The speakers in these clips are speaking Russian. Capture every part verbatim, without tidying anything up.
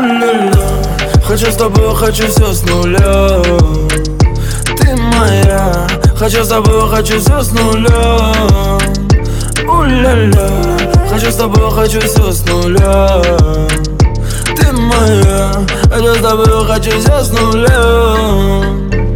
У-ля-ля, хочу с тобой, хочу все с нуля. Ты моя, хочу с тобой, хочу все с нуля. У-ля-ля, хочу с тобой, хочу все с нуля. Ты моя, хочу с тобой, хочу все с нуля.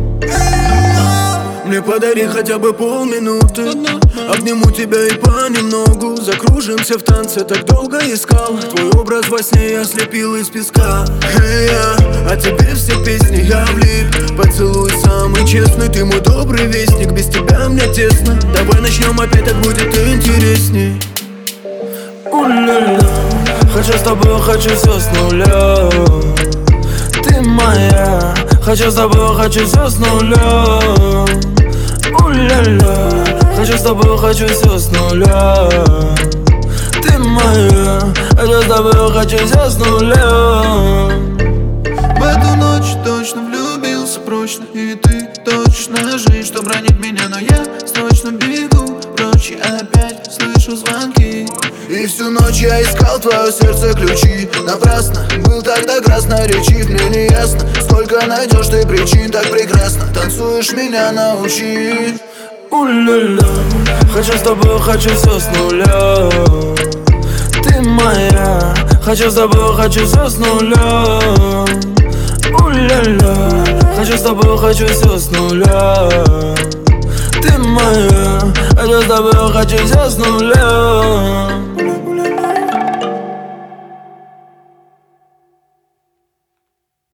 Мне подари хотя бы полминуты, обниму тебя и понемногу закружимся в танце, так долго искал твой образ во сне, я слепил из песка. Hey, я, а тебе все песни я влип. Поцелуй самый честный, ты мой добрый вестник. Без тебя мне тесно, давай начнем опять, так будет интересней. У-ля-ля, хочу с тобой, хочу все с нуля. Ты моя, хочу с тобой, хочу все с нуля. У-ля-ля, хочу с тобой, хочу все с нуля. Ты моя, хочу с тобой, хочу все с нуля. В эту ночь точно влюбился прочно, и ты точно жизнь, что бронит меня, но я срочно бегу прочь, и опять слышу звонки. И всю ночь я искал твое сердце ключи. Напрасно, был тогда красноречив. Мне не ясно, сколько найдешь ты причин. Так прекрасно танцуешь, меня научи. У-ля-ля, хочу с тобой, хочу все с нуля. Ты моя, хочу с тобой, хочу все с нуля. У-ля-ля, хочу с тобой, хочу все с нуля. Ты моя, хочу с тобой, хочу все с нуля.